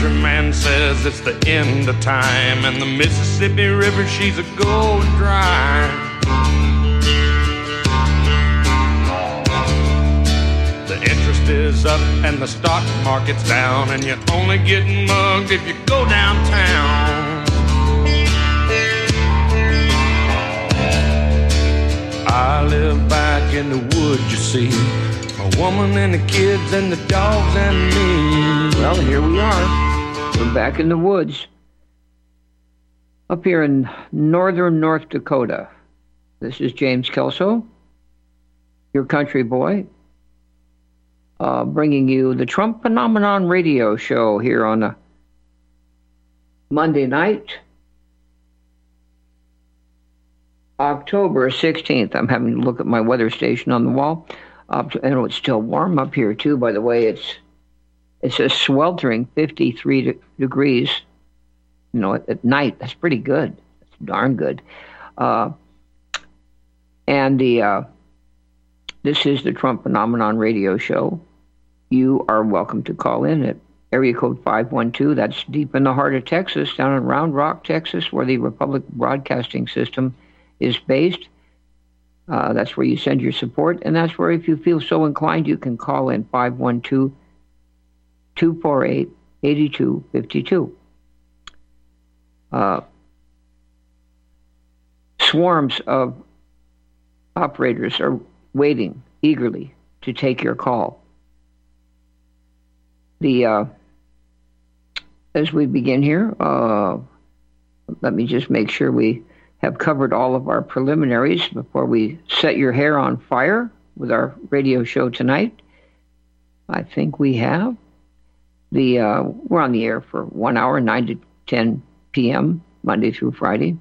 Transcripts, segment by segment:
preacher man says it's the end of time, and the Mississippi River, she's a going dry. The interest is up and the stock market's down, and you're only getting mugged if you go downtown. I live back in the woods, you see, a woman and the kids and the dogs and me. Well, here we are. We're back in the woods. Up here in northern North Dakota. This is James Kelso, your country boy, bringing you the Trump Phenomenon radio show here on a Monday night, October 16th. I'm having to look at my weather station on the wall. I know it's still warm up here, too, by the way. It's a sweltering 53 degrees, at night. That's pretty good. That's darn good. And this is the Trump Phenomenon radio show. You are welcome to call in at area code 512. That's deep in the heart of Texas, down in Round Rock, Texas, where the Republic Broadcasting System is based. That's where you send your support, and that's where, if you feel so inclined, you can call in 512-248-8252. Swarms of operators are waiting eagerly to take your call. As we begin here, let me just make sure we have covered all of our preliminaries before we set your hair on fire with our radio show tonight. I think we have. We're on the air for 1 hour, 9 to 10 p.m., Monday through Friday.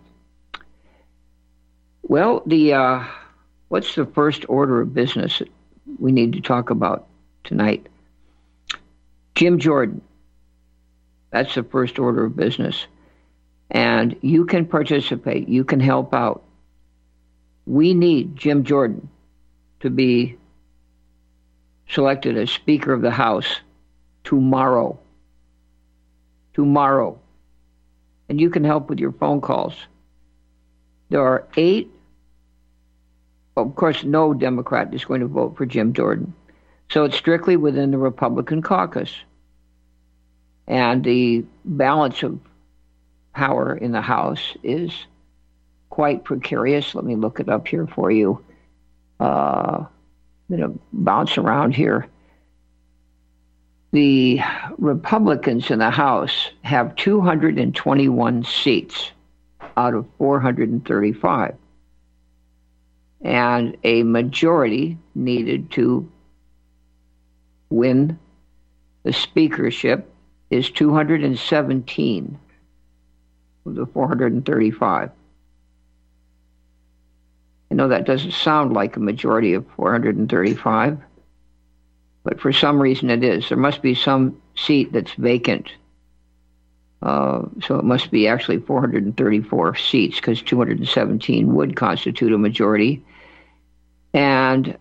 Well, what's the first order of business that we need to talk about tonight? Jim Jordan. That's the first order of business. And you can participate. You can help out. We need Jim Jordan to be selected as Speaker of the House tomorrow. Tomorrow. And you can help with your phone calls. There are 8. Of course, no Democrat is going to vote for Jim Jordan. So it's strictly within the Republican caucus. And the balance of power in the House is quite precarious. Let me look it up here for you. I'm going to bounce around here. The Republicans in the House have 221 seats out of 435. And a majority needed to win the speakership is 217 of the 435. I know that doesn't sound like a majority of 435, but for some reason it is. There must be some seat that's vacant. So it must be actually 434 seats, because 217 would constitute a majority. And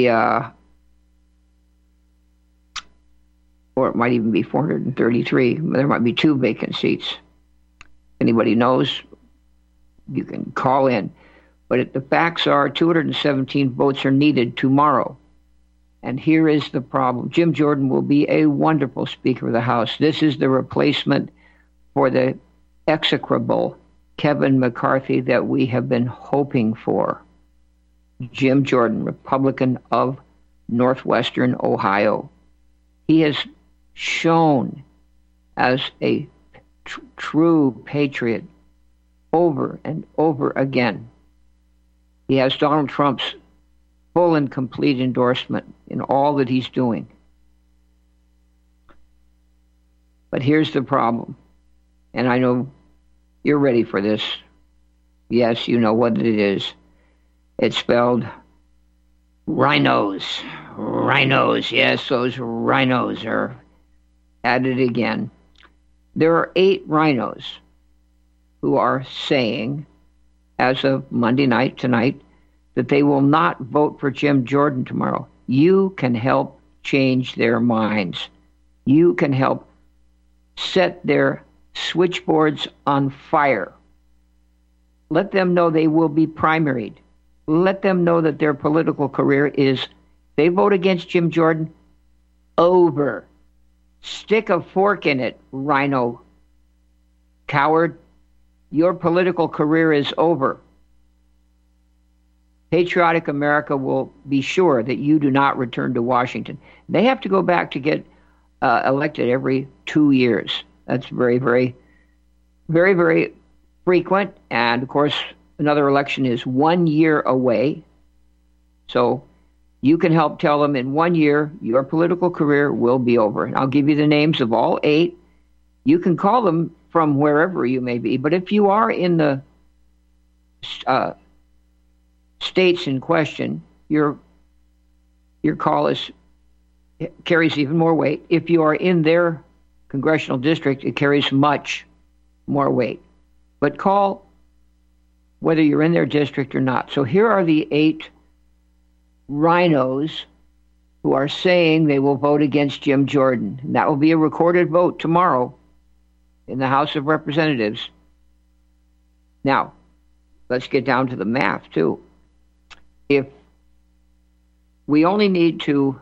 or it might even be 433. There might be 2 vacant seats. Anybody knows, you can call in. But the facts are 217 votes are needed tomorrow. And here is the problem. Jim Jordan will be a wonderful Speaker of the House. This is the replacement for the execrable Kevin McCarthy that we have been hoping for. Jim Jordan, Republican of Northwestern Ohio. He has shown as a true patriot over and over again. He has Donald Trump's full and complete endorsement in all that he's doing. But here's the problem, and I know you're ready for this. Yes, you know what it is. It's spelled rhinos. Rhinos, yes, those rhinos are at it again. There are 8 rhinos who are saying, as of Monday night, tonight, that they will not vote for Jim Jordan tomorrow. You can help change their minds. You can help set their switchboards on fire. Let them know they will be primaried. Let them know that their political career is, they vote against Jim Jordan, over. Stick a fork in it, Rhino coward. Your political career is over. Patriotic America will be sure that you do not return to Washington. They have to go back to get elected every 2 years. That's very, very, very, very frequent. And of course, another election is 1 year away. So you can help tell them in 1 year, your political career will be over. And I'll give you the names of all 8. You can call them from wherever you may be. But if you are in the states in question, your call carries even more weight. If you are in their congressional district, it carries much more weight. But call whether you're in their district or not. So here are the 8 rhinos who are saying they will vote against Jim Jordan. And that will be a recorded vote tomorrow in the House of Representatives. Now, let's get down to the math, too. If we only need to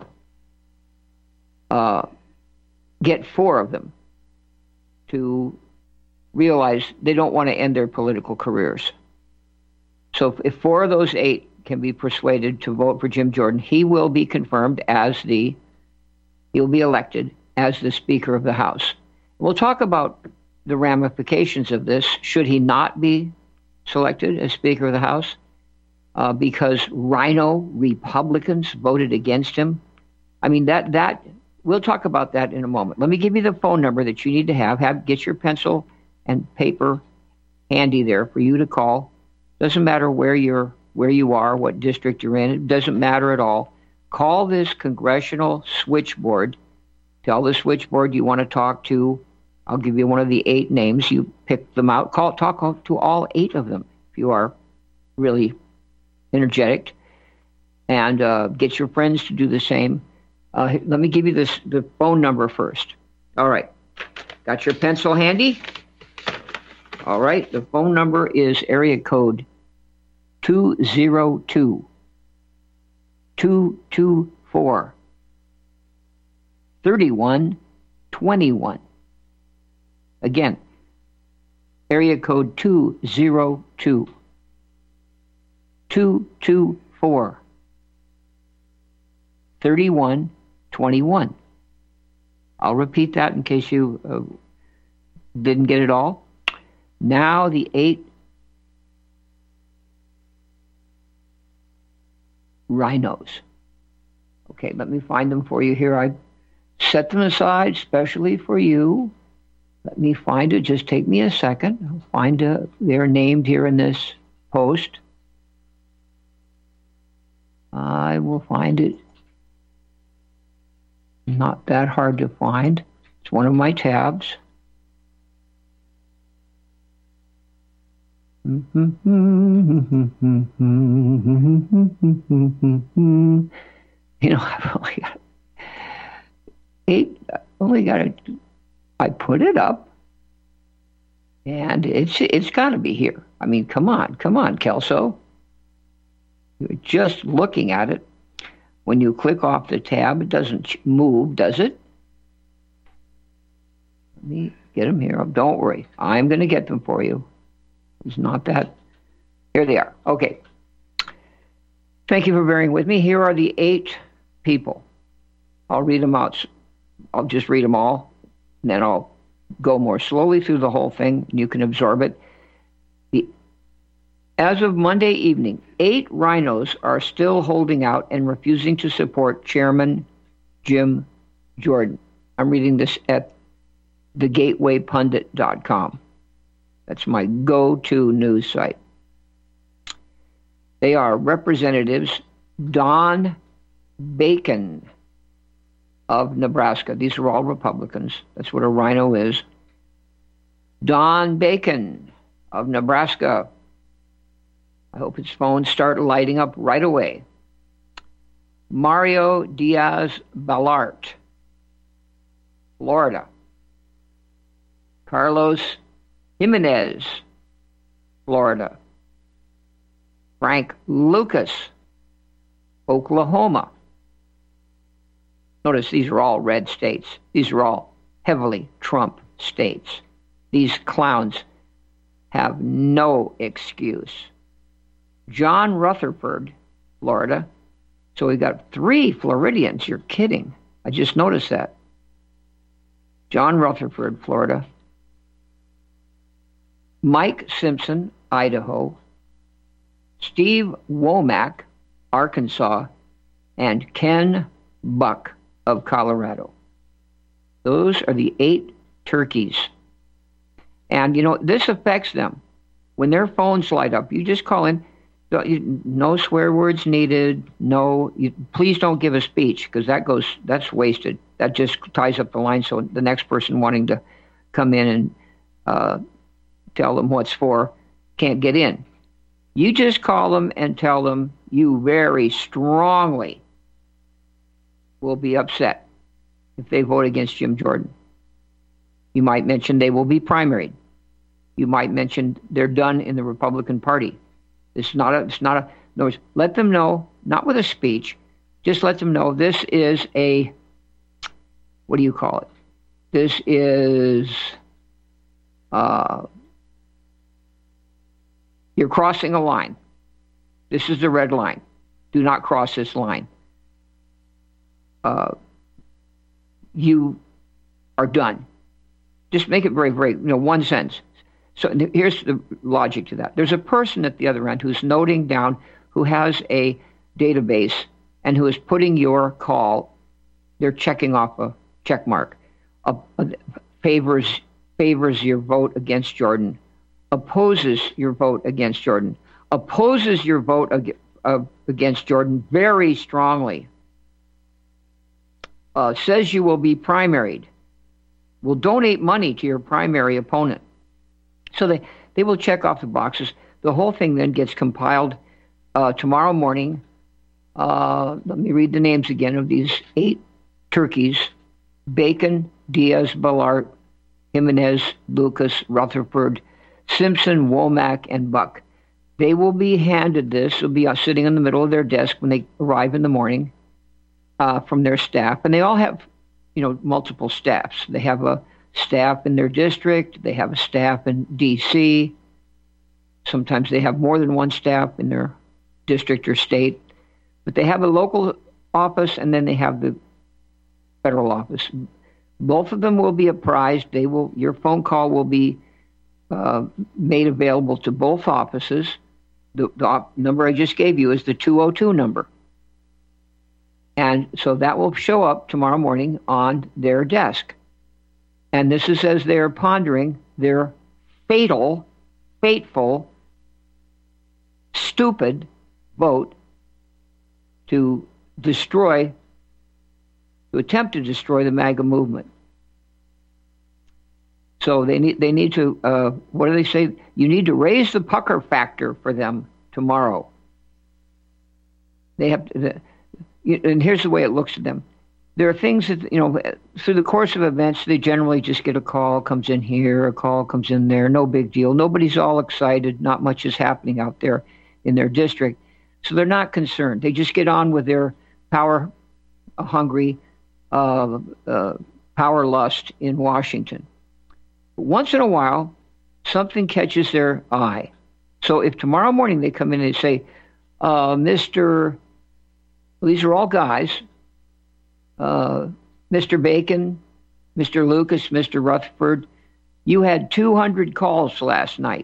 get 4 of them to realize they don't want to end their political careers. So if 4 of those 8 can be persuaded to vote for Jim Jordan, he will be confirmed he'll be elected as the Speaker of the House. We'll talk about the ramifications of this should he not be selected as Speaker of the House, because Rhino Republicans voted against him. I mean, that we'll talk about that in a moment. Let me give you the phone number that you need to have. Get your pencil and paper handy there for you to call. Doesn't matter where you are, what district you're in. It doesn't matter at all. Call this congressional switchboard. Tell the switchboard you want to talk to. I'll give you one of the 8 names. You pick them out. Talk to all 8 of them if you are really energetic. And get your friends to do the same. Let me give you the phone number first. All right. Got your pencil handy? All right. The phone number is area code 202-224-3121. Again, area code 202-224-3121. I'll repeat that in case you didn't get it all. Now the 8 rhinos. Okay, let me find them for you here. I set them aside specially for you. Let me find it. Just take me a second. I'll find they're named here in this post. I will find it. Not that hard to find. It's one of my tabs. You know, I've only got it. I put it up, and it's got to be here. I mean, come on, Kelso. You're just looking at it. When you click off the tab, it doesn't move, does it? Let me get them here. Don't worry. I'm going to get them for you. It's not that. Here they are. Okay. Thank you for bearing with me. Here are the 8 people. I'll read them out. I'll just read them all, and then I'll go more slowly through the whole thing, and you can absorb it. As of Monday evening, 8 rhinos are still holding out and refusing to support Chairman Jim Jordan. I'm reading this at thegatewaypundit.com. That's my go-to news site. They are Representatives Don Bacon of Nebraska. These are all Republicans. That's what a rhino is. Don Bacon of Nebraska. I hope his phone starts lighting up right away. Mario Diaz-Balart, Florida. Carlos Jimenez, Florida. Frank Lucas, Oklahoma. Notice these are all red states. These are all heavily Trump states. These clowns have no excuse. John Rutherford, Florida. So we got 3 Floridians. You're kidding. I just noticed that. John Rutherford, Florida. Mike Simpson, Idaho. Steve Womack, Arkansas. And Ken Buck of Colorado. Those are the 8 turkeys. And, this affects them. When their phones light up, you just call in. No swear words needed. No, please don't give a speech, because that's wasted. That just ties up the line, so the next person wanting to come in and tell them what's for can't get in. You just call them and tell them you very strongly will be upset if they vote against Jim Jordan. You might mention they will be primaried. You might mention they're done in the Republican Party. It's not a, no, let them know, not with a speech, just let them know this is a, what do you call it? This is, you're crossing a line. This is the red line. Do not cross this line. You are done. Just make it very, very, one sentence. So here's the logic to that. There's a person at the other end who's noting down, who has a database, and who is putting your call, they're checking off a check mark, favors your vote against Jordan, opposes your vote against Jordan, opposes your vote against Jordan very strongly, says you will be primaried, will donate money to your primary opponent. So they will check off the boxes. The whole thing then gets compiled tomorrow morning. Let me read the names again of these 8 turkeys: Bacon, Diaz, Balart, Jimenez, Lucas, Rutherford, Simpson, Womack, and Buck. They will be handed this. Will be sitting in the middle of their desk when they arrive in the morning from their staff. And they all have, multiple staffs. They have a staff in their district. They have a staff in D.C. Sometimes they have more than one staff in their district or state. But they have a local office, and then they have the federal office. Both of them will be apprised. Your phone call will be made available to both offices. The number I just gave you is the 202 number. And so that will show up tomorrow morning on their desk. And this is as they are pondering their fateful, stupid vote to attempt to destroy the MAGA movement. So they need to, what do they say? You need to raise the pucker factor for them tomorrow. They have to, and here's the way it looks to them. There are things that, through the course of events, they generally just get a call, comes in here, a call comes in there, no big deal. Nobody's all excited. Not much is happening out there in their district. So they're not concerned. They just get on with their power-hungry, power lust in Washington. But once in a while, something catches their eye. So if tomorrow morning they come in and they say, these are all guys, Mr. Bacon, Mr. Lucas, Mr. Rutherford, you had 200 calls last night.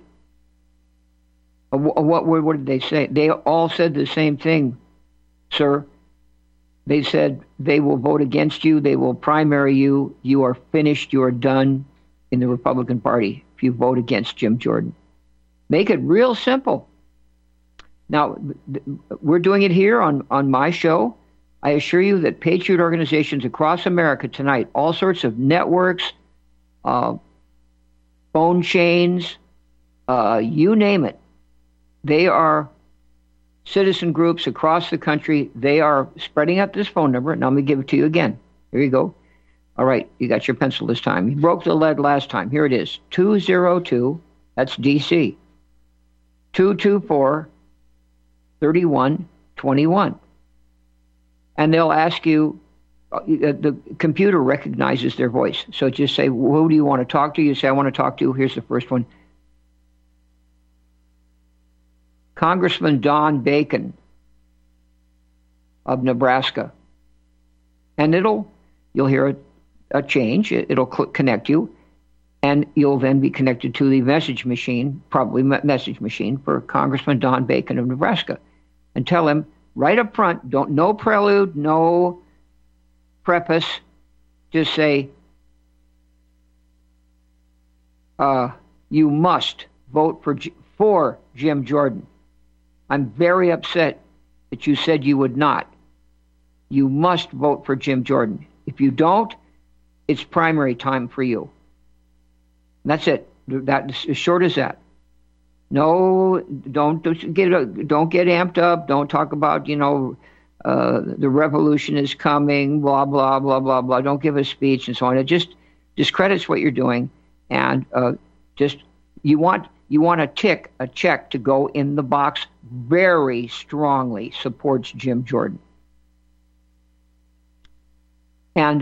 What did they say? They all said the same thing, sir. They said they will vote against you. They will primary you. You are finished. You are done in the Republican Party if you vote against Jim Jordan. Make it real simple. Now, we're doing it here on my show. I assure you that patriot organizations across America tonight, all sorts of networks, phone chains, you name it, they are citizen groups across the country. They are spreading out this phone number. Now, let me give it to you again. Here you go. All right, you got your pencil this time. You broke the lead last time. Here it is. 202, that's DC. 224-3121. And they'll ask you, the computer recognizes their voice. So just say, who do you want to talk to? You say, I want to talk to, here's the first one, Congressman Don Bacon of Nebraska. And you'll hear a change. It'll connect you, and you'll then be connected to the message machine, probably message machine for Congressman Don Bacon of Nebraska, and tell him right up front, no prelude, no preface, just say, you must vote for Jim Jordan. I'm very upset that you said you would not. You must vote for Jim Jordan. If you don't, it's primary time for you. And that's it. That's as short as that. No, don't get amped up. Don't talk about, the revolution is coming, blah, blah, blah, blah, blah. Don't give a speech and so on. It just discredits what you're doing. And you want a check to go in the box very strongly supports Jim Jordan. And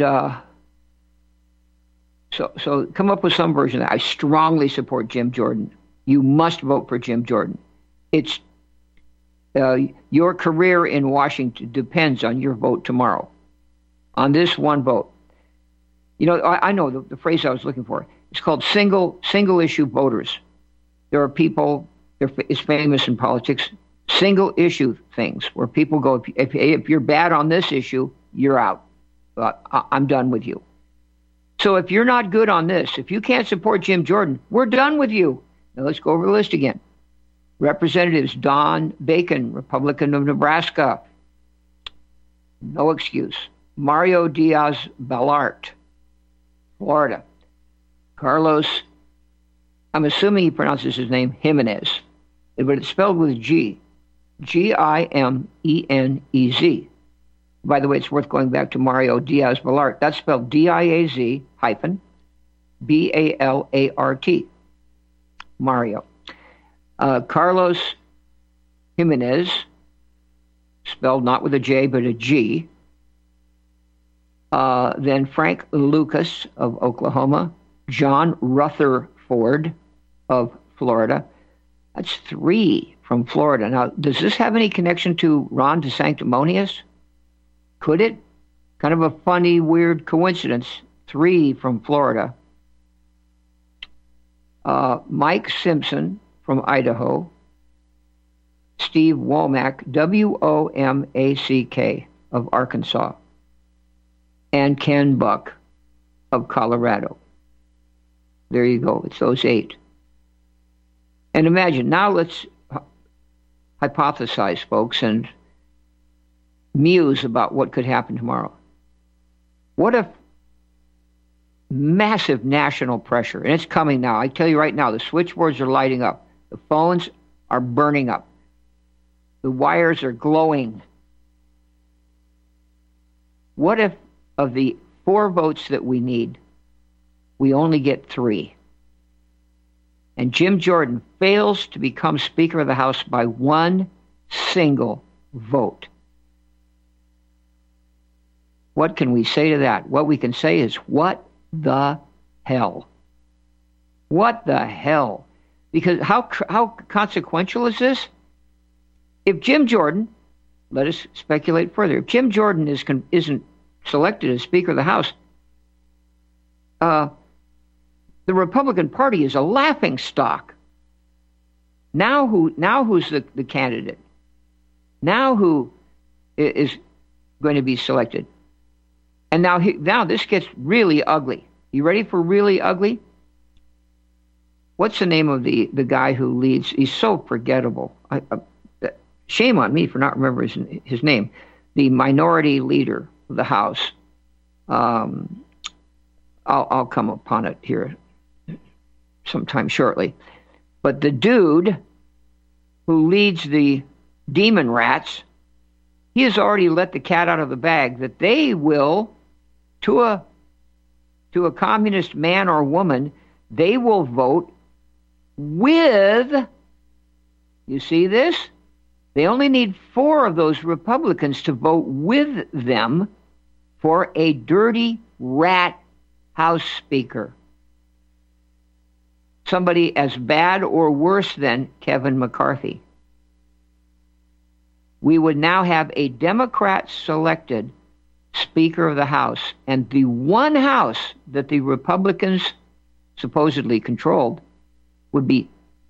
so come up with some version of that. I strongly support Jim Jordan. You must vote for Jim Jordan. It's your career in Washington depends on your vote tomorrow, on this one vote. I know the phrase I was looking for. It's called single issue voters. There are people, it's famous in politics, single issue things where people go, if you're bad on this issue, you're out. I'm done with you. So if you're not good on this, if you can't support Jim Jordan, we're done with you. Now let's go over the list again. Representatives Don Bacon, Republican of Nebraska. No excuse. Mario Diaz-Balart, Florida. Carlos, I'm assuming he pronounces his name Jimenez, but it's spelled with G. Gimenez. By the way, it's worth going back to Mario Diaz-Balart. That's spelled Diaz-Balart. Mario. Carlos Jimenez, spelled not with a J, but a G. Then Frank Lucas of Oklahoma. John Rutherford of Florida. That's 3 from Florida. Now, does this have any connection to Ron DeSanctimonious? Could it? Kind of a funny, weird coincidence. 3 from Florida. Mike Simpson from Idaho. Steve Womack, Womack, of Arkansas. And Ken Buck of Colorado. There you go. It's those 8. And imagine, now let's hypothesize, folks, and muse about what could happen tomorrow. What if massive national pressure, and it's coming now. I tell you right now, the switchboards are lighting up. The phones are burning up. The wires are glowing. What if of the 4 votes that we need, we only get 3? And Jim Jordan fails to become Speaker of the House by 1 single vote. What can we say to that? What we can say is, what the hell? What the hell? Because how consequential is this? If Jim Jordan, let us speculate further, if Jim Jordan isn't selected as Speaker of the House, the Republican Party is a laughing stock. Now who's the candidate? Now who is going to be selected? And now this gets really ugly. You ready for really ugly? What's the name of the guy who leads? He's so forgettable. Shame on me for not remembering his name. The minority leader of the House. I'll come upon it here sometime shortly. But the dude who leads the demon rats, he has already let the cat out of the bag that they will, to a to a communist man or woman, they will vote with, you see this? They only need 4 of those Republicans to vote with them for a dirty rat House Speaker. Somebody as bad or worse than Kevin McCarthy. We would now have a Democrat-selected Speaker of the House, and the one House that the Republicans supposedly controlled would be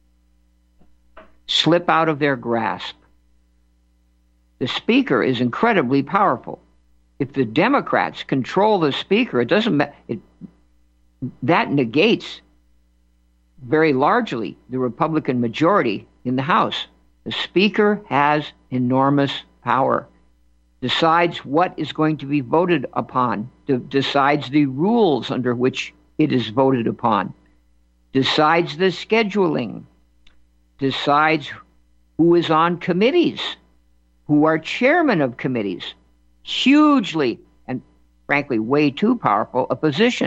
slip out of their grasp. The Speaker is incredibly powerful. If the Democrats control the Speaker, it doesn't matter. That negates very largely the Republican majority in the House. The Speaker has enormous power, decides what is going to be voted upon, decides the rules under which it is voted upon, decides the scheduling, decides who is on committees, who are chairmen of committees. Hugely and frankly way too powerful a position.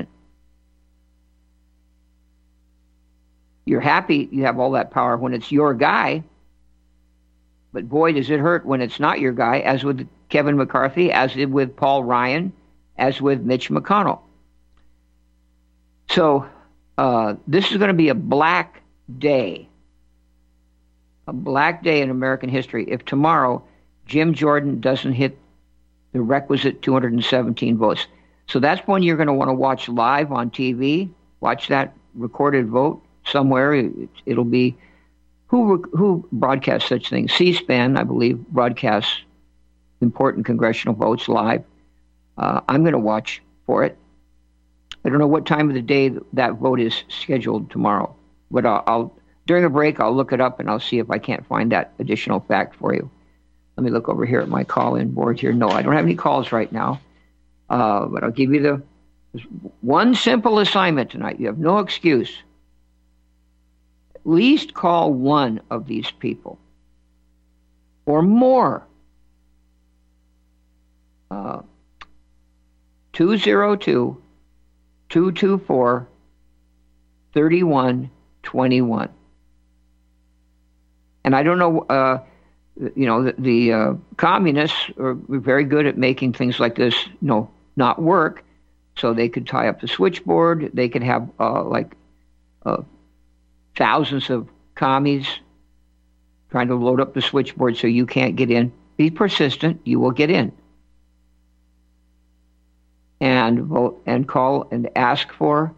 You're happy you have all that power when it's your guy, but boy, does it hurt when it's not your guy, as with Kevin McCarthy, as with Paul Ryan, as with Mitch McConnell. So this is going to be a black day in American history if tomorrow Jim Jordan doesn't hit the requisite 217 votes. So that's when you're going to want to watch live on TV, watch that recorded vote somewhere. It'll be, who broadcasts such things? C-SPAN, I believe, broadcasts important congressional votes live. I'm going to watch for it. I don't know what time of the day that vote is scheduled tomorrow, but I'll during a break, I'll look it up and I'll see if I can't find that additional fact for you. Let me look over here at my call-in board here. No, I don't have any calls right now, but I'll give you one simple assignment tonight. You have no excuse. At least call one of these people or more. 202-224-3121. And I don't know, the communists are very good at making things like this, not work. So they could tie up the switchboard. They could have thousands of commies trying to load up the switchboard so you can't get in. Be persistent. You will get in. And vote and call and ask for,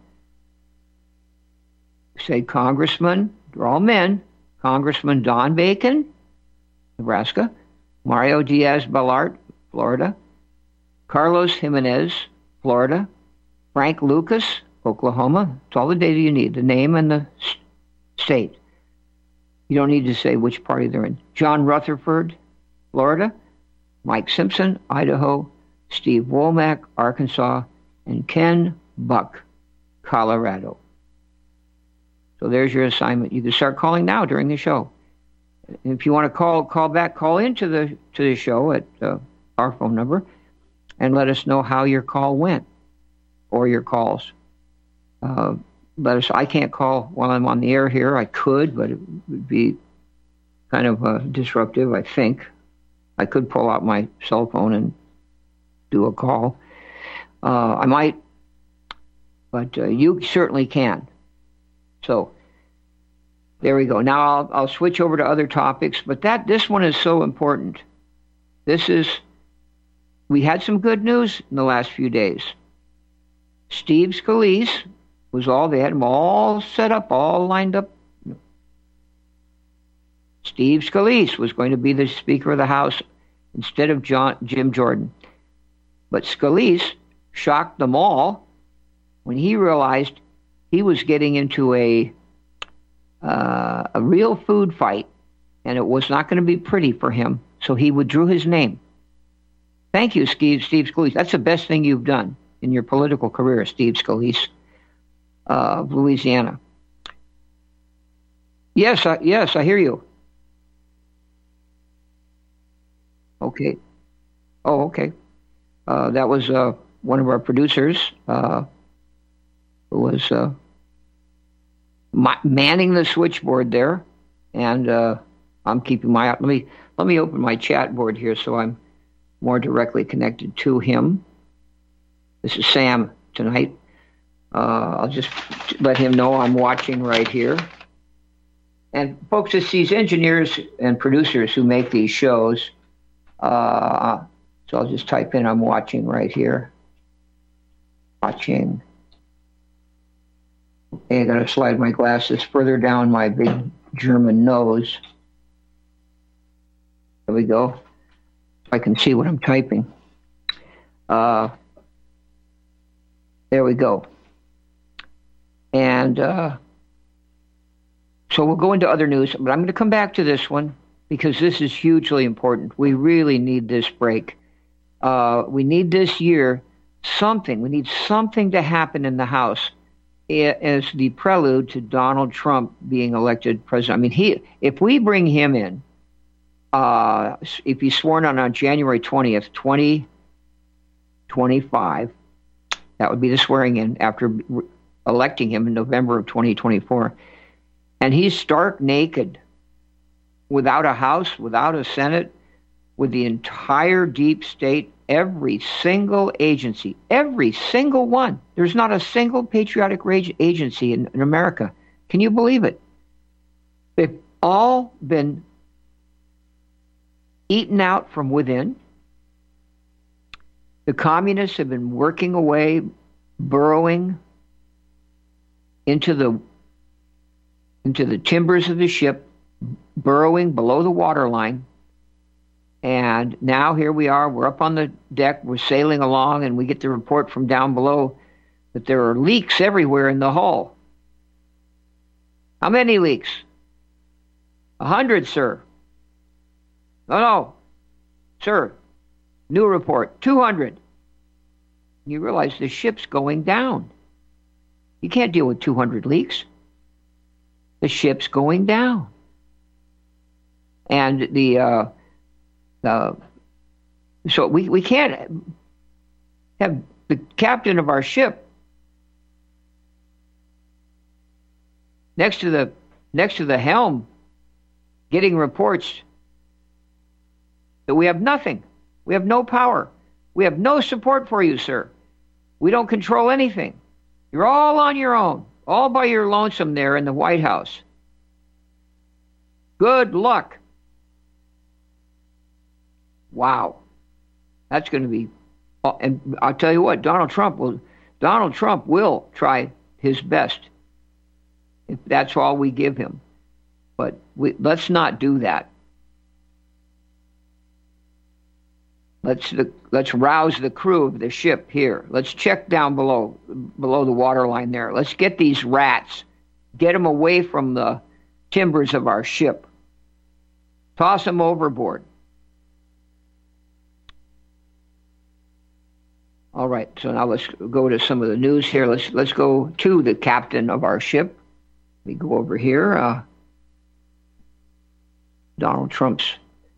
say, Congressman, they're all men, Congressman Don Bacon, Nebraska, Mario Diaz-Balart, Florida, Carlos Jimenez, Florida, Frank Lucas, Oklahoma. It's all the data you need, the name and the state. You don't need to say which party they're in. John Rutherford, Florida, Mike Simpson, Idaho, Steve Womack, Arkansas, and Ken Buck, Colorado. So there's your assignment. You can start calling now during the show. And if you want to call into the show at our phone number and let us know how your call went or your calls. Let us. I can't call while I'm on the air here. I could, but it would be kind of disruptive, I think. I could pull out my cell phone and do a call. I might, but you certainly can. So there we go. Now I'll switch over to other topics, but this one is so important. We had some good news in the last few days. Steve Scalise they had them all set up, all lined up. Steve Scalise was going to be the Speaker of the House instead of Jim Jordan. But Scalise shocked them all when he realized he was getting into a real food fight, and it was not going to be pretty for him, so he withdrew his name. Thank you, Steve Scalise. That's the best thing you've done in your political career, Steve Scalise of Louisiana. Yes, I hear you. Okay. Oh, okay. That was one of our producers, who was manning the switchboard there, and I'm keeping my eye. Let me open my chat board here so I'm more directly connected to him. This is Sam tonight. I'll just let him know I'm watching right here. And folks, it's these engineers and producers who make these shows. So I'll just type in I'm watching right here. Watching. Okay, I got to slide my glasses further down my big German nose. There we go. I can see what I'm typing. There we go. And so we'll go into other news, but I'm going to come back to this one because this is hugely important. We really need this break. We need this year something. We need something to happen in the House as the prelude to Donald Trump being elected president. I mean, if we bring him in, if he's sworn on January 20th, 2025, that would be the swearing in after electing him in November of 2024. And he's stark naked, without a House, without a Senate, with the entire deep state, every single agency, every single one. There's not a single patriotic agency in America. Can you believe it? They've all been eaten out from within. The communists have been working away, burrowing into the timbers of the ship, burrowing below the waterline. And now here we are, we're up on the deck, we're sailing along, and we get the report from down below that there are leaks everywhere in the hull. How many leaks? 100, sir. No, sir. New report, 200. You realize the ship's going down. You can't deal with 200 leaks. The ship's going down. And so we can't have the captain of our ship next to the helm getting reports that we have nothing. We have no power. We have no support for you, sir. We don't control anything. You're all on your own, all by your lonesome there in the White House. Good luck. Wow. That's going to be, and I'll tell you what, Donald Trump will try his best if that's all we give him. But let's not do that. Let's rouse the crew of the ship here. Let's check down below the waterline there. Let's get these rats, get them away from the timbers of our ship. Toss them overboard. All right, so now let's go to some of the news here. Let's go to the captain of our ship. We go over here. Donald Trump's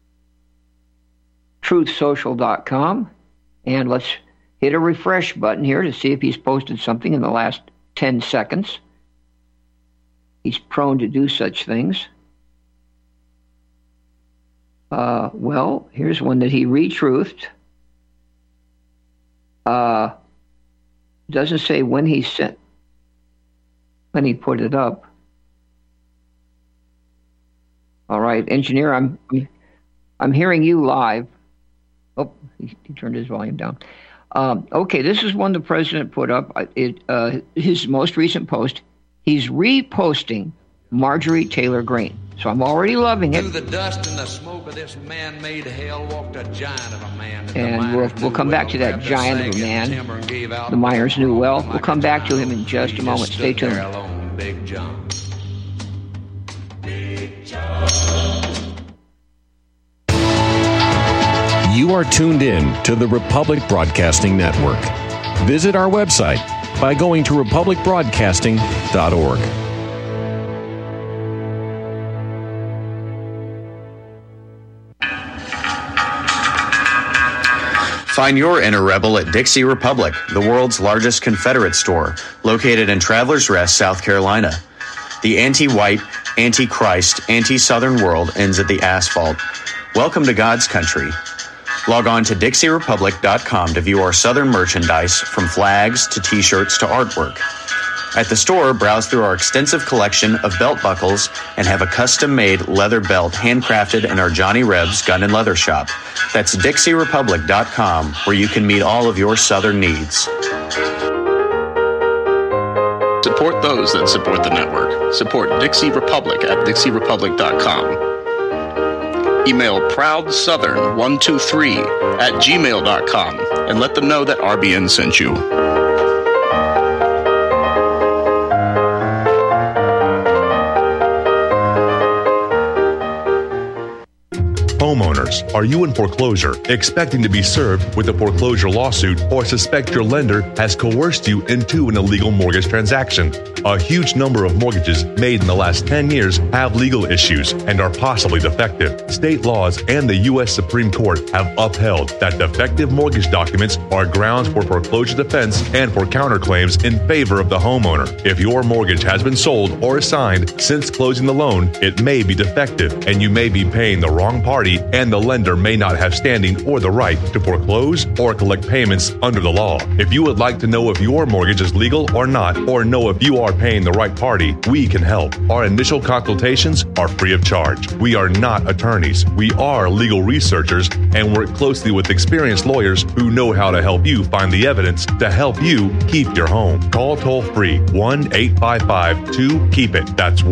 truthsocial.com, and let's hit a refresh button here to see if he's posted something in the last 10 seconds. He's prone to do such things. Well, here's one that he retruthed. Doesn't say when he put it up. All right, engineer, I'm hearing you live. Oh, he turned his volume down. Okay, this is one the president put up. His most recent post. He's reposting Marjorie Taylor Greene. So I'm already loving it. Through the dust and the smoke of this man-made hell walked a giant of a man. And we'll come back to that giant of a man. The miners knew well. We'll come back to him in just a moment. Stay tuned. Big John. You are tuned in to the Republic Broadcasting Network. Visit our website by going to republicbroadcasting.org. Find your inner rebel at Dixie Republic, the world's largest Confederate store, located in Travelers Rest, South Carolina. The anti-white, anti-Christ, anti-Southern world ends at the asphalt. Welcome to God's country. Log on to DixieRepublic.com to view our Southern merchandise, from flags to t-shirts to artwork. At the store, browse through our extensive collection of belt buckles and have a custom-made leather belt handcrafted in our Johnny Rebs Gun and Leather Shop. That's DixieRepublic.com, where you can meet all of your Southern needs. Support those that support the network. Support Dixie Republic at DixieRepublic.com. Email ProudSouthern123@gmail.com and let them know that RBN sent you. Homeowners, are you in foreclosure, expecting to be served with a foreclosure lawsuit, or suspect your lender has coerced you into an illegal mortgage transaction? A huge number of mortgages made in the last 10 years have legal issues and are possibly defective. State laws and the U.S. Supreme Court have upheld that defective mortgage documents are grounds for foreclosure defense and for counterclaims in favor of the homeowner. If your mortgage has been sold or assigned since closing the loan, it may be defective and you may be paying the wrong party, and the lender may not have standing or the right to foreclose or collect payments under the law. If you would like to know if your mortgage is legal or not, or know if you are paying the right party, we can help. Our initial consultations are free of charge. We are not attorneys. We are legal researchers and work closely with experienced lawyers who know how to help you find the evidence to help you keep your home. Call toll-free 1-855-2-KEEP-IT. That's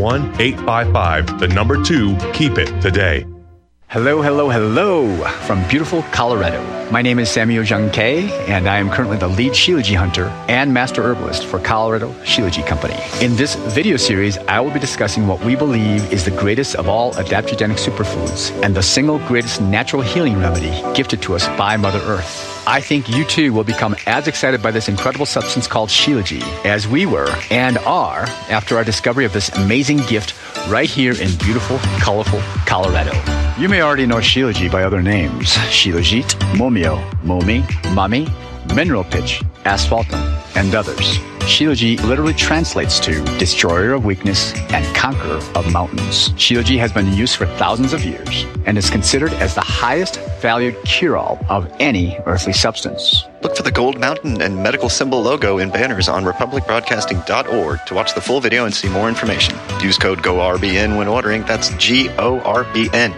1-855-2-KEEP-IT today. Hello, hello, hello from beautiful Colorado. My name is Samuel Jung Kay, and I am currently the lead Shilajit hunter and master herbalist for Colorado Shilajit Company. In this video series, I will be discussing what we believe is the greatest of all adaptogenic superfoods and the single greatest natural healing remedy gifted to us by Mother Earth. I think you too will become as excited by this incredible substance called Shilajit as we were and are after our discovery of this amazing gift right here in beautiful, colorful Colorado. You may already know Shilajit by other names: Shilajit, Momio, Momi, Mami, Mineral Pitch, Asphaltum, and others. Shilajit literally translates to destroyer of weakness and conqueror of mountains. Shilajit has been in use for thousands of years and is considered as the highest valued cure-all of any earthly substance. Look for the gold mountain and medical symbol logo in banners on republicbroadcasting.org to watch the full video and see more information. Use code GORBN when ordering. That's GORBN.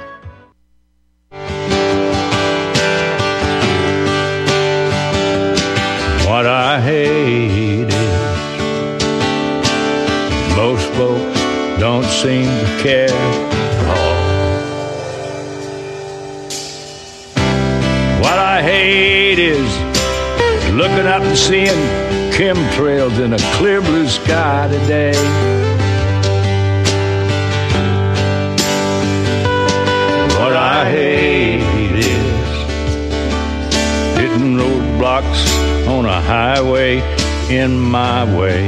What I hate is most folks don't seem to care at all. What I hate is looking up and seeing chemtrails in a clear blue sky today. What I hate is hitting roadblocks on a highway in my way.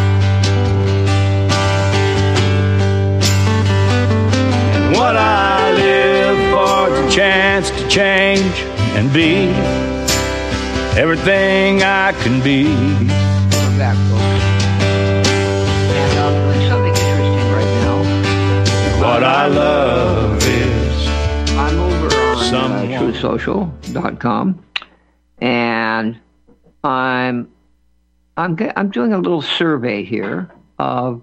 And what I live for is a chance to change and be everything I can be. We're back, folks. And doing something interesting right now. What I love is I'm over on TruthSocial.com, and I'm doing a little survey here of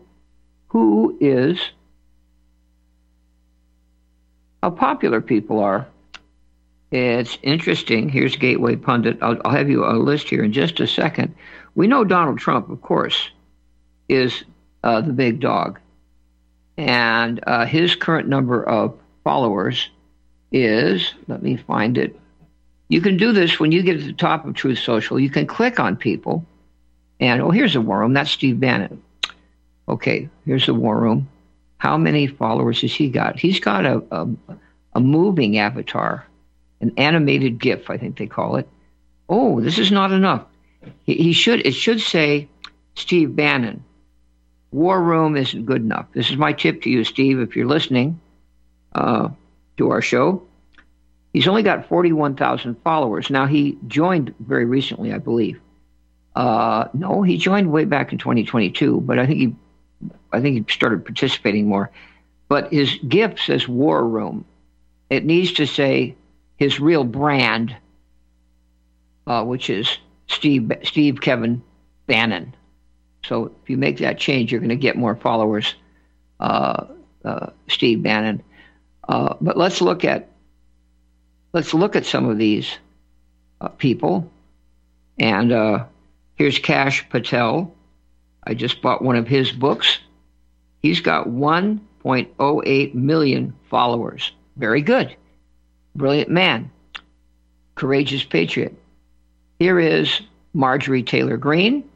how popular people are. It's interesting. Here's Gateway Pundit. I'll have you a list here in just a second. We know Donald Trump, of course, is the big dog, and his current number of followers is, let me find it. You can do this when you get to the top of Truth Social. You can click on people, and here's the War Room. That's Steve Bannon. Okay, here's the War Room. How many followers has he got? He's got a moving avatar, an animated GIF, I think they call it. Oh, this is not enough. It should say Steve Bannon. War Room isn't good enough. This is my tip to you, Steve, if you're listening to our show. He's only got 41,000 followers. Now, he joined very recently, I believe. No, he joined way back in 2022, but I think he started participating more. But his gift says War Room. It needs to say his real brand, which is Steve Kevin Bannon. So if you make that change, you're going to get more followers, Steve Bannon. But let's look at some of these people. And here's Kash Patel. I just bought one of his books. He's got 1.08 million followers. Very good. Brilliant man. Courageous patriot. Here is Marjorie Taylor Greene.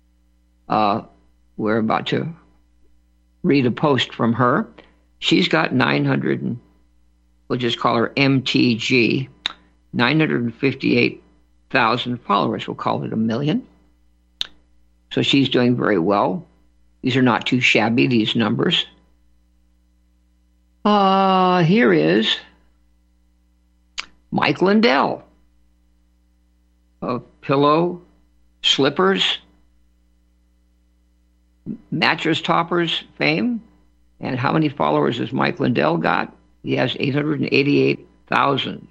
We're about to read a post from her. She's got 900, we'll just call her MTG, 958,000 followers. We'll call it 1 million. So she's doing very well. These are not too shabby, these numbers. Here is Mike Lindell of Pillow, Slippers, Mattress Toppers fame. And how many followers has Mike Lindell got? He has 888,000.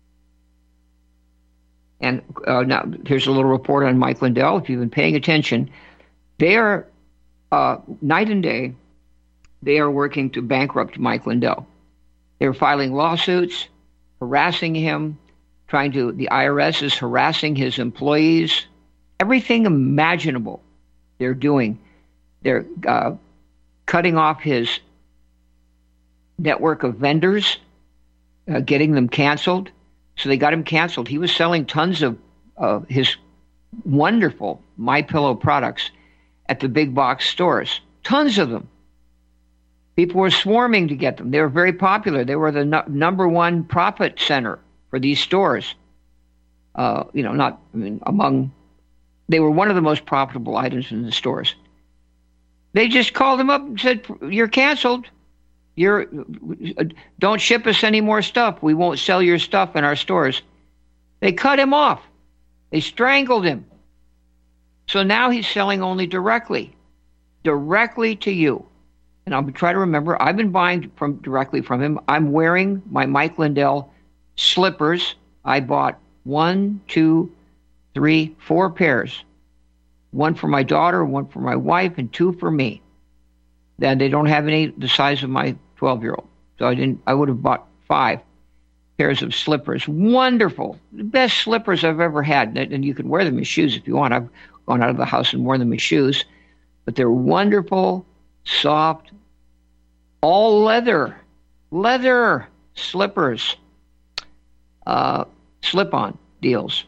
And now here's a little report on Mike Lindell. If you've been paying attention, they are night and day. They are working to bankrupt Mike Lindell. They're filing lawsuits, harassing him, the IRS is harassing his employees. Everything imaginable they're doing. They're cutting off his network of vendors, getting them canceled. So they got him canceled. He was selling tons of his wonderful MyPillow products at the big box stores. Tons of them. People were swarming to get them. They were very popular. They were the number one profit center for these stores. They were one of the most profitable items in the stores. They just called him up and said, "You're canceled. Don't ship us any more stuff. We won't sell your stuff in our stores." They cut him off. They strangled him. So now he's selling only directly to you. And I'll try to remember, I've been buying directly from him. I'm wearing my Mike Lindell slippers. I bought 1, 2, 3, 4 pairs. One for my daughter, one for my wife, and 2 for me. Then they don't have any the size of my 12-year-old. So I would have bought 5 pairs of slippers. Wonderful. The best slippers I've ever had. And you can wear them as shoes if you want. I've gone out of the house and worn them as shoes. But they're wonderful, soft, all leather slippers, slip-on deals.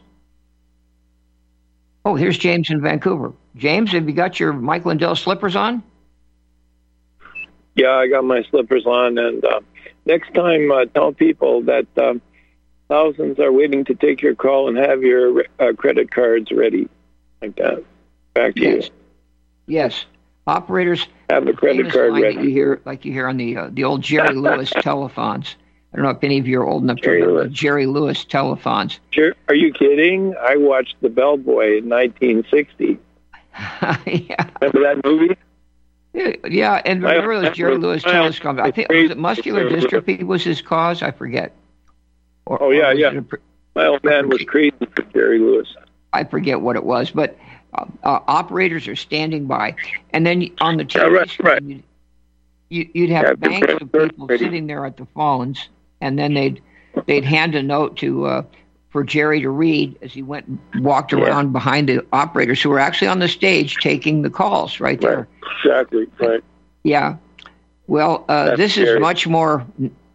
Oh, here's James in Vancouver. James, have you got your Mike Lindell slippers on? Yeah, I got my slippers on. And next time, tell people that thousands are waiting to take your call and have your credit cards ready, like that. Back to you. Yes. Operators have the credit card ready. Like you hear on the old Jerry Lewis telephones. I don't know if any of you are old enough to remember Jerry Lewis telephones. Are you kidding? I watched The Bellboy in 1960. Yeah. Remember that movie? Yeah, and remember those Jerry Lewis telephones? I think, was it muscular dystrophy was his cause? I forget. Yeah. My old man was crazy for Jerry Lewis. I forget what it was, but operators are standing by. And then on the TV screen, you'd have banks of people sitting there at the phones, and then they'd hand a note for Jerry to read as he went and walked around behind the operators who were actually on the stage taking the calls right there. Exactly, right. Yeah. Well, this is much more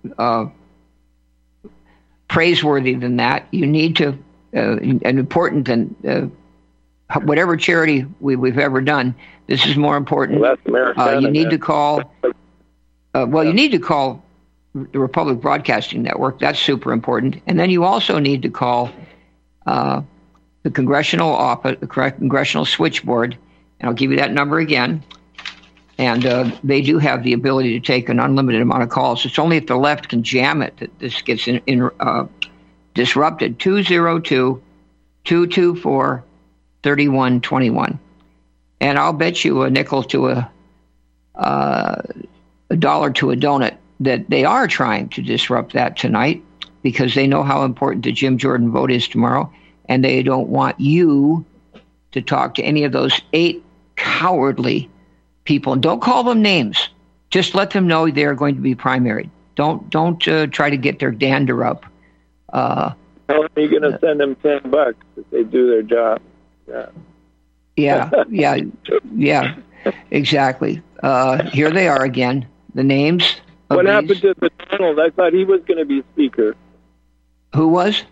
praiseworthy than that. You need to, and important than whatever charity we've ever done. This is more important. Well, that's Americana, you need to call. You need to call the Republic Broadcasting Network. That's super important. And then you also need to call the congressional office, the congressional switchboard, and I'll give you that number again. And they do have the ability to take an unlimited amount of calls. It's only if the left can jam it that this gets Disrupted 202-224-3121. And I'll bet you a nickel to a dollar to a donut that they are trying to disrupt that tonight, because they know how important the Jim Jordan vote is tomorrow, and they don't want you to talk to any of those 8 cowardly people. And don't call them names. Just let them know they're going to be primaried. Don't try to get their dander up. How are you going to send them $10 if they do their job? Yeah, exactly. Here they are again. The names. What happened to the Donald? I thought he was going to be Speaker. Who was?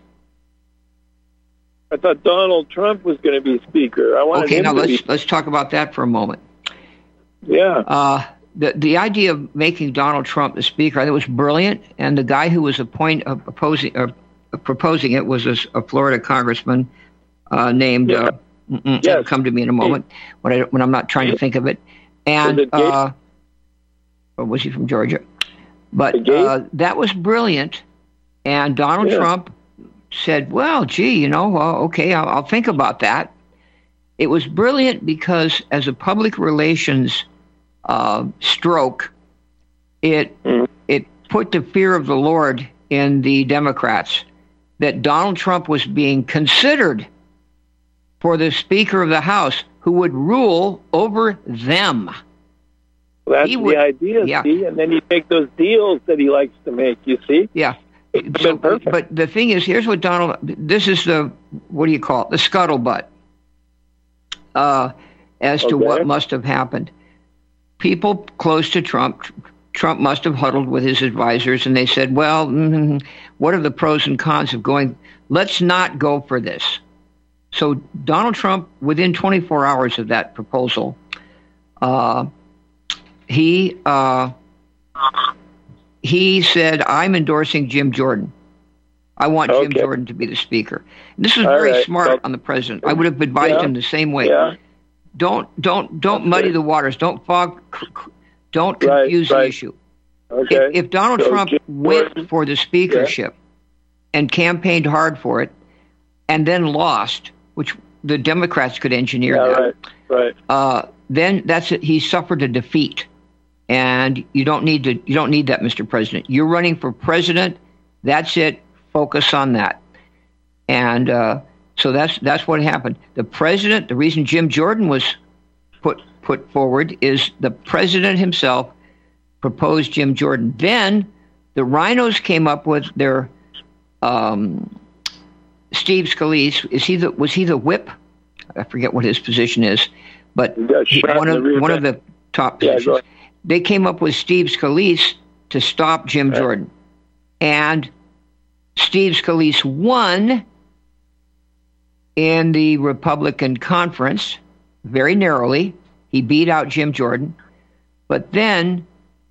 I thought Donald Trump was going to be Speaker. Let's talk about that for a moment. Yeah. The idea of making Donald Trump the Speaker, I think, was brilliant, and the guy who was proposing it was a Florida congressman named. It'll come to me in a moment when I'm not trying to think of it. And or was he from Georgia? But that was brilliant. And Donald Trump said, "Well, gee, okay, I'll think about that." It was brilliant because, as a public relations stroke, it put the fear of the Lord in the Democrats that Donald Trump was being considered for the Speaker of the House, who would rule over them. Well, that's the idea, see? And then you make those deals that he likes to make, you see? Yeah. But the thing is, here's what this is the scuttlebutt as to what must have happened. People close to Trump must have huddled with his advisors, and they said, well, what are the pros and cons of going? Let's not go for this. So Donald Trump, within 24 hours of that proposal, he said, I'm endorsing Jim Jordan. I want Jim Jordan to be the Speaker. And this is very smart on the president. I would have advised him the same way. Yeah. Don't muddy the waters. Don't confuse the issue. Okay. If Donald Trump went for the speakership and campaigned hard for it, and then lost, which the Democrats could engineer then that's it. He suffered a defeat, and you don't need that, Mr. President. You're running for president. That's it. Focus on that. And so that's what happened. The president. The reason Jim Jordan was put forward is the president himself proposed Jim Jordan. Then the rhinos came up with their Steve Scalise. Was he the whip? I forget what his position is, but one of the top positions. They came up with Steve Scalise to stop Jim Jordan, and Steve Scalise won in the Republican conference very narrowly. He beat out Jim Jordan, but then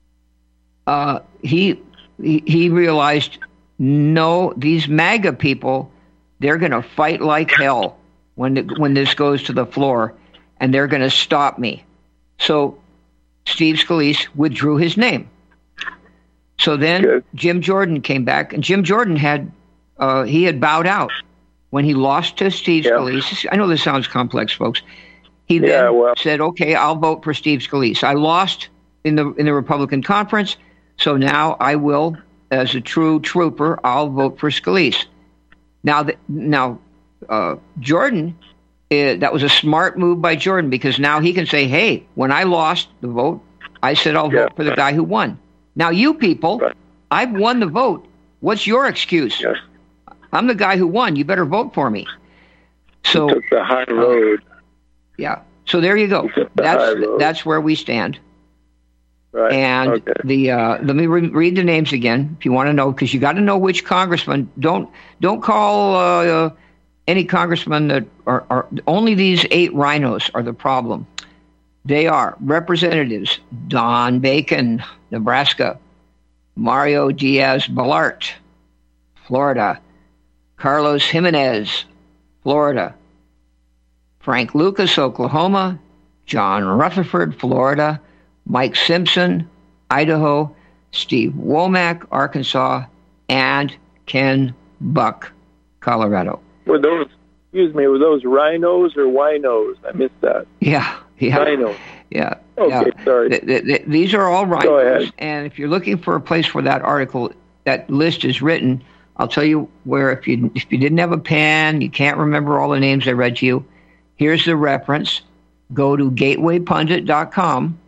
he realized, no, these MAGA people, they're going to fight like hell when this goes to the floor, and they're going to stop me. So Steve Scalise withdrew his name. So then Jim Jordan came back, and Jim Jordan had bowed out when he lost to Steve Scalise. I know this sounds complex, folks. He then said, "Okay, I'll vote for Steve Scalise. I lost in the Republican conference, so now I will, as a true trooper, I'll vote for Scalise." Now, Jordan, that was a smart move by Jordan, because now he can say, "Hey, when I lost the vote, I said I'll vote for the guy who won. Now, you people, I've won the vote. What's your excuse? I'm the guy who won. You better vote for me." So he took the high road. So there you go. That's where we stand. Right. And let me read the names again if you want to know, because you got to know which congressman. Don't call any congressman that are only these 8 rhinos are the problem. They are Representatives Don Bacon, Nebraska; Mario Diaz-Balart, Florida; Carlos Jimenez, Florida; Frank Lucas, Oklahoma; John Rutherford, Florida; Mike Simpson, Idaho; Steve Womack, Arkansas; and Ken Buck, Colorado. Were those rhinos or winos? I missed that. Yeah. Rhinos. Yeah. Okay, yeah. sorry. These are all rhinos. Go ahead. And if you're looking for a place where that list is written, I'll tell you where. If you didn't have a pen, you can't remember all the names I read to you. Here's the reference. Go to gatewaypundit.com,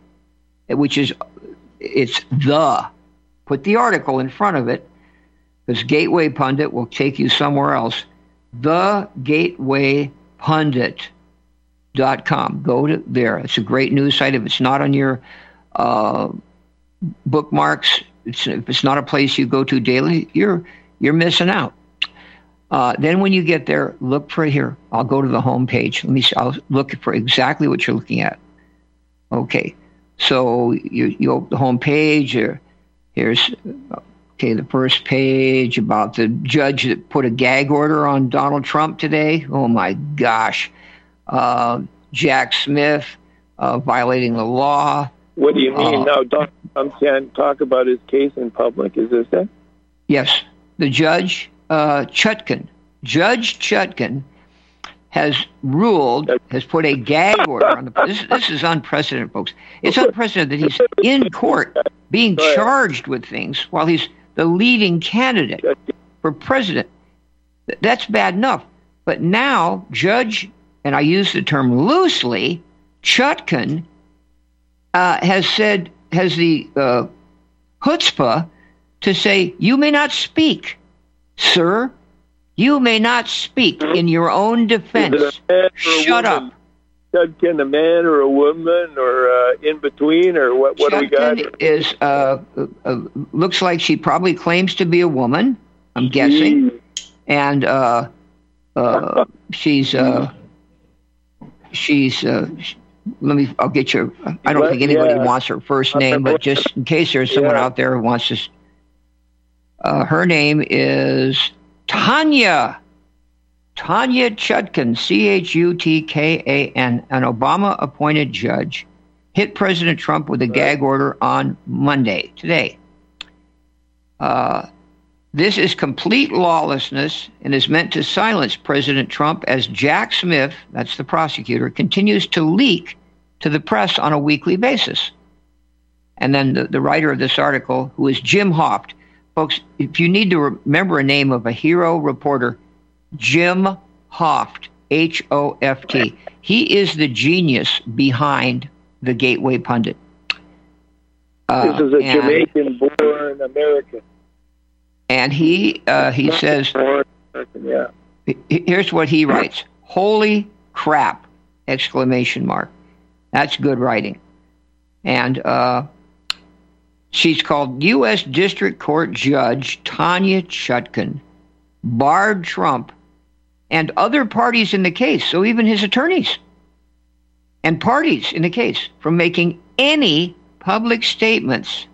put the article in front of it, because Gateway Pundit will take you somewhere else. thegatewaypundit.com. Go to there. It's a great news site. If it's not on your bookmarks, if it's not a place you go to daily, you're missing out. Then when you get there, look for here. I'll go to the home page. I'll look for exactly what you're looking at. Okay. So you open the home page. Here's the first page about the judge that put a gag order on Donald Trump today. Oh my gosh. Jack Smith violating the law. What do you mean now? Donald Trump can't talk about his case in public? Is this it? Yes. The judge, Chutkan. Judge Chutkan has put a gag order on the. This is unprecedented, folks. It's unprecedented that he's in court being charged with things while he's the leading candidate for president. That's bad enough. But now, Judge, and I use the term loosely, Chutkan has the chutzpah to say, you may not speak, sir. You may not speak in your own defense. Shut up. Chutkan, a man or a woman or in between, or what do we got? Is looks like she probably claims to be a woman, I'm guessing. And she's I'll get you. I don't think anybody wants her first name, but just in case there's someone out there who wants to. Her name is Tanya Chutkan, Chutkan, an Obama-appointed judge, hit President Trump with a gag order on Monday, today. This is complete lawlessness and is meant to silence President Trump as Jack Smith, that's the prosecutor, continues to leak to the press on a weekly basis. And then the writer of this article, who is Jim Hoft. Folks, if you need to remember a name of a hero reporter, Jim Hoft, Hoft. He is the genius behind the Gateway Pundit. This is a Jamaican-born American. And he says, here's what he writes: "Holy crap!" ! That's good writing. And she's called U.S. District Court Judge Tanya Chutkan barred Trump and other parties in the case, so even his attorneys and parties in the case, from making any public statements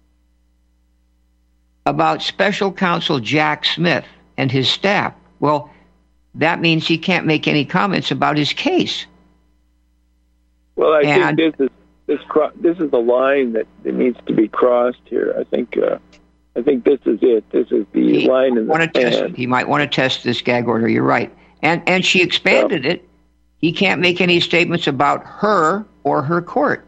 about special counsel Jack Smith and his staff. Well, that means he can't make any comments about his case. Well, I think this is the line that needs to be crossed here. I think this is it. This is the line in the sand. He might want to test this gag order. You're right. And she expanded it. He can't make any statements about her or her court.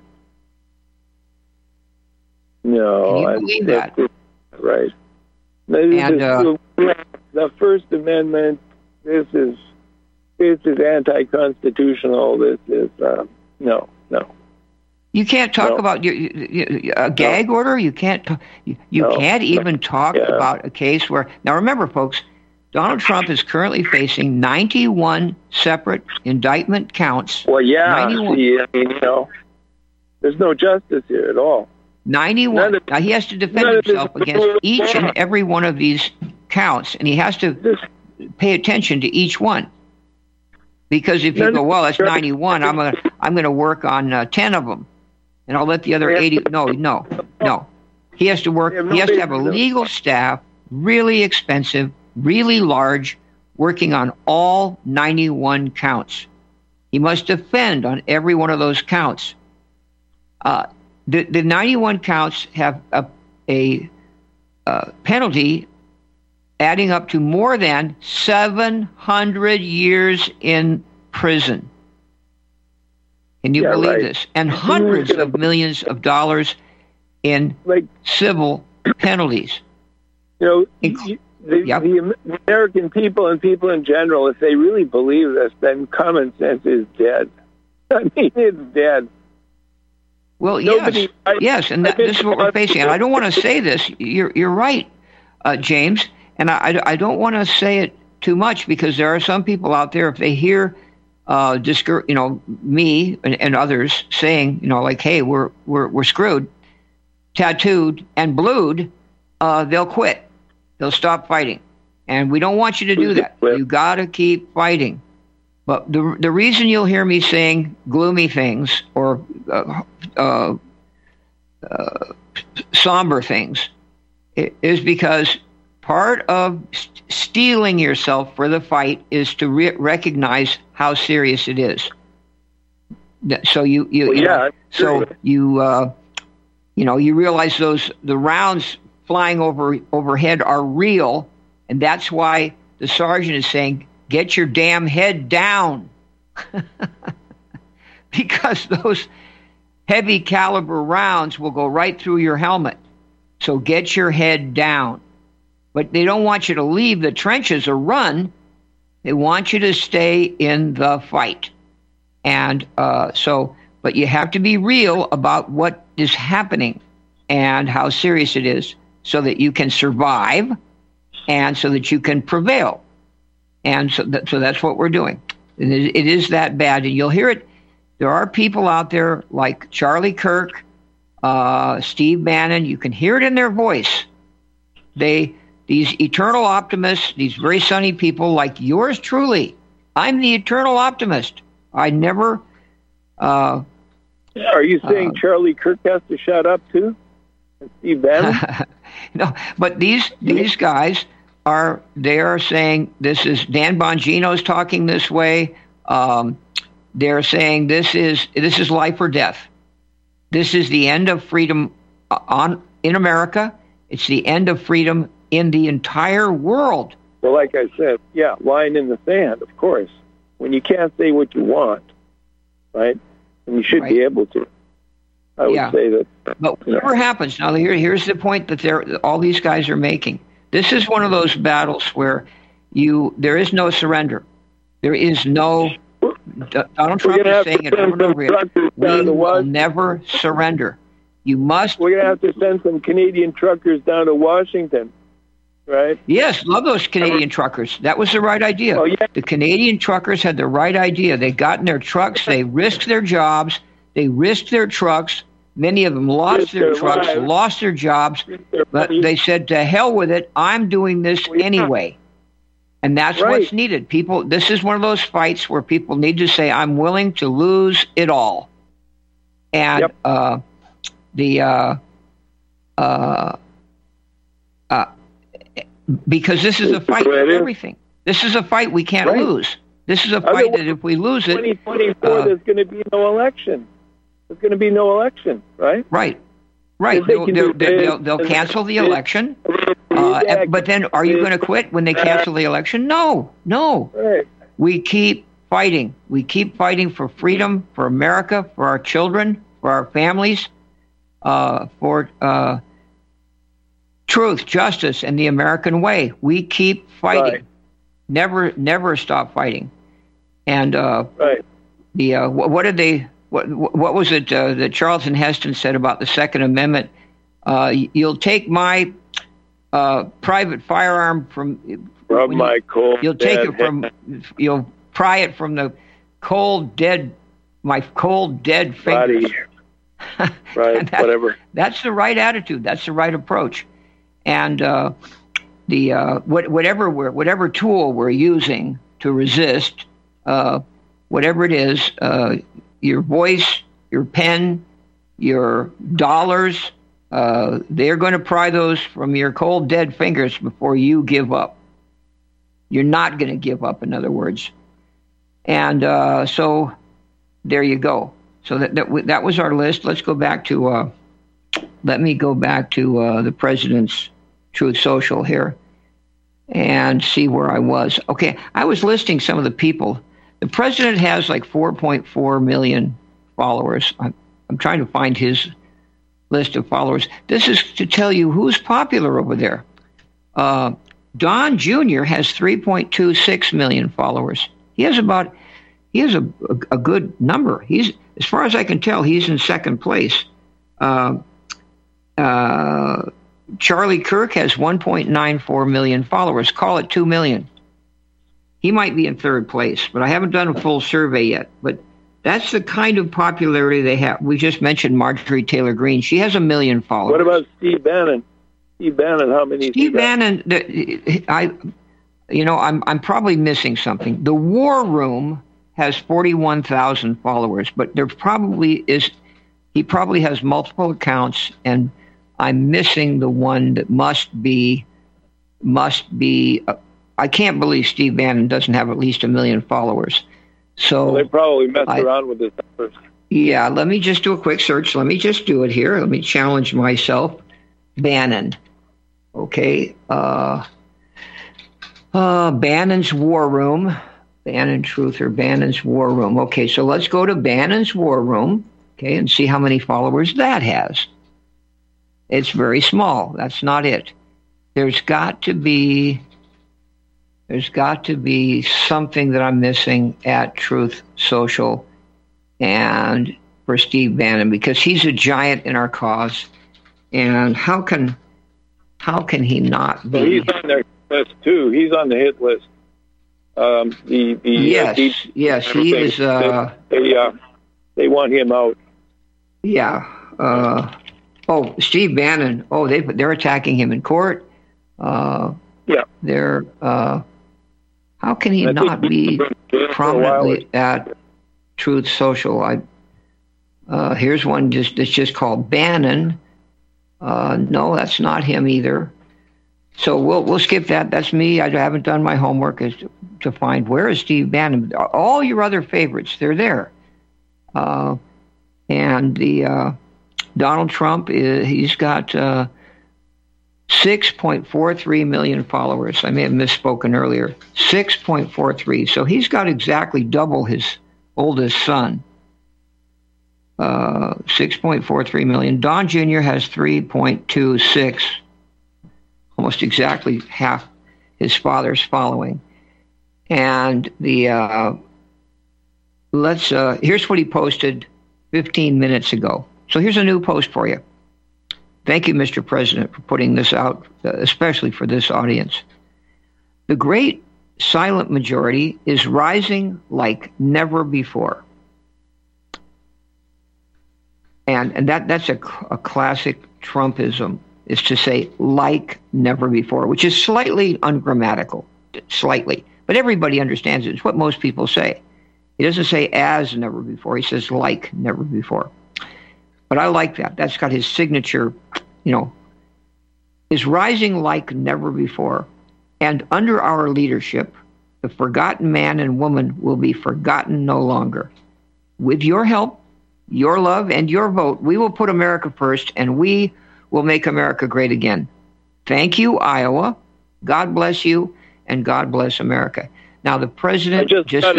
No, Can you believe that? Right. And the First Amendment. This is anti-constitutional. This is no. You can't talk about a gag order. You can't. You can't even talk about a case where. Now, remember, folks, Donald Trump is currently facing 91 separate indictment counts. Well, 91. There's no justice here at all. 91. Now, he has to defend himself against each and every one of these counts, and he has to pay attention to each one. Because if you go, well, that's 91, I'm gonna work on 10 of them, and I'll let the other 80. No. He has to work. He has to have a legal staff, really expensive, really large, working on all 91 counts. He must defend on every one of those counts. The 91 counts have a penalty adding up to more than 700 years in prison. Can you believe this? And hundreds of millions of dollars in civil penalties. The American people and people in general, if they really believe this, then common sense is dead. I mean, it's dead. Well, yes, and this is what we're facing. And I don't want to say this. You're right, James, and I don't want to say it too much because there are some people out there, if they hear me and others saying, like, hey, we're screwed, tattooed and blued, they'll quit. They'll stop fighting. And we don't want you to do that. You got to keep fighting. But the reason you'll hear me saying gloomy things or somber things is because part of steeling yourself for the fight is to recognize how serious it is. So you realize the rounds flying overhead are real, and that's why the sergeant is saying, get your damn head down. Because those heavy caliber rounds will go right through your helmet. So get your head down. But they don't want you to leave the trenches or run. They want you to stay in the fight. And but you have to be real about what is happening and how serious it is so that you can survive and so that you can prevail. And so that's what we're doing. And it is that bad. And you'll hear it. There are people out there like Charlie Kirk, Steve Bannon. You can hear it in their voice. These eternal optimists, these very sunny people like yours truly. I'm the eternal optimist. I never... are you saying Charlie Kirk has to shut up too? And Steve Bannon? No, but these guys... They are saying this is Dan Bongino's talking this way. They're saying this is life or death. This is the end of freedom in America. It's the end of freedom in the entire world. Well, like I said, line in the sand, of course. When you can't say what you want, right? And you should be able to. I would say that. But whatever happens, now here's the point that all these guys are making. This is one of those battles where there is no surrender. There is no... Donald Trump is saying it over and over again. We will never surrender. You must... We're going to have to send some Canadian truckers down to Washington, right? Yes, love those Canadian truckers. That was the right idea. Oh, yeah. The Canadian truckers had the right idea. They got in their trucks. They risked their jobs. They risked their trucks. Many of them lost their trucks, lost their jobs, but they said, to hell with it, I'm doing this anyway. And that's what's needed. People, this is one of those fights where people need to say, I'm willing to lose it all. And because this is a fight for everything. This is a fight we can't lose. This is a fight that if we lose it... 2024, there's going to be no election. There's going to be no election, right? Right. They'll cancel the election. But then are you going to quit when they cancel the election? No. Right. We keep fighting. We keep fighting for freedom, for America, for our children, for our families, for truth, justice, and the American way. We keep fighting. Right. Never stop fighting. And what did they... What was it that Charlton Heston said about the Second Amendment? You'll take my private firearm from my cold. You'll take it from. You'll pry it from the my cold dead fingers. Right. Whatever. That's the right attitude. That's the right approach. And whatever tool we're using to resist, whatever it is. Your voice, your pen, your dollars, they're going to pry those from your cold, dead fingers before you give up. You're not going to give up, in other words. And so there you go. So that was our list. Let's go back to, let me go back to the President's Truth Social here. and see where I was. Okay, I was listing some of the people. The president has like 4.4 million followers. I'm trying to find his list of followers. This is to tell you who's popular over there. Don Jr. has 3.26 million followers. He has a good number. He's, as far as I can tell, he's in second place. Charlie Kirk has 1.94 million followers. Call it 2 million. He might be in third place, but I haven't done a full survey yet. But that's the kind of popularity they have. We just mentioned Marjorie Taylor Greene. She has 1 million followers. What about Steve Bannon? Steve Bannon, how many? Steve Bannon, I'm probably missing something. The War Room has 41,000 followers, but there probably is. He probably has multiple accounts, and I'm missing the one that must be. I can't believe Steve Bannon doesn't have at least 1 million followers. So they probably messed around with his numbers. Yeah, let me just do a quick search. Let me just do it here. Let me challenge myself. Bannon. Okay. Bannon's War Room. Bannon Truther, Bannon's War Room. Okay, so let's go to Bannon's War Room, okay, and see how many followers that has. It's very small. That's not it. There's got to be something that I'm missing at Truth Social and for Steve Bannon, because he's a giant in our cause. And how can he not be? Well, he's on their list too. He's on the hit list. Yes, he is. They want him out. Yeah. Steve Bannon. Oh, they're attacking him in court. Yeah. They're. How can he not be prominently at Truth Social? Here's one that's just called Bannon. No, that's not him either. So we'll skip that. That's me. I haven't done my homework as to find where is Steve Bannon. All your other favorites, they're there. And the Donald Trump, he's got 6.43 million followers. I may have misspoken earlier. 6.43. So he's got exactly double his oldest son. 6.43 million. Don Jr. has 3.26, almost exactly half his father's following. And the here's what he posted 15 minutes ago. So here's a new post for you. Thank you, Mr. President, for putting this out, especially for this audience. The great silent majority is rising like never before. And that's a classic Trumpism, is to say like never before, which is slightly ungrammatical, slightly. But everybody understands it. It's what most people say. He doesn't say as never before. He says like never before. But I like that. That's got his signature, is rising like never before. And under our leadership, the forgotten man and woman will be forgotten no longer. With your help, your love, and your vote, we will put America first, and we will make America great again. Thank you, Iowa. God bless you, and God bless America. Now, the president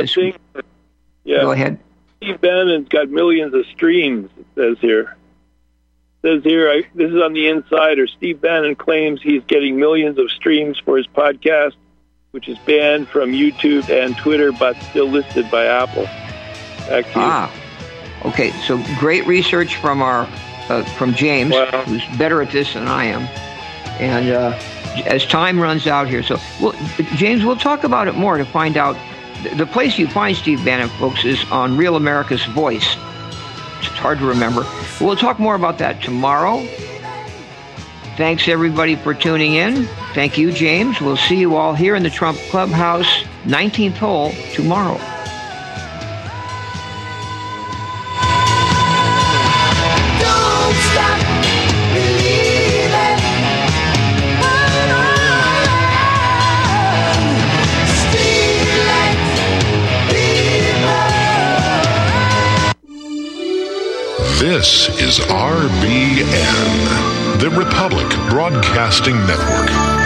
Go ahead. Steve Bannon's got millions of streams, it says here. This is on the Insider. Steve Bannon claims he's getting millions of streams for his podcast, which is banned from YouTube and Twitter, but still listed by Apple. Back to you. Okay, so great research from from James, who's better at this than I am. And as time runs out here, James, we'll talk about it more to find out. The place you find Steve Bannon, folks, is on Real America's Voice. It's hard to remember. We'll talk more about that tomorrow. Thanks, everybody, for tuning in. Thank you, James. We'll see you all here in the Trump Clubhouse, 19th hole, tomorrow. This is RBN, the Republic Broadcasting Network.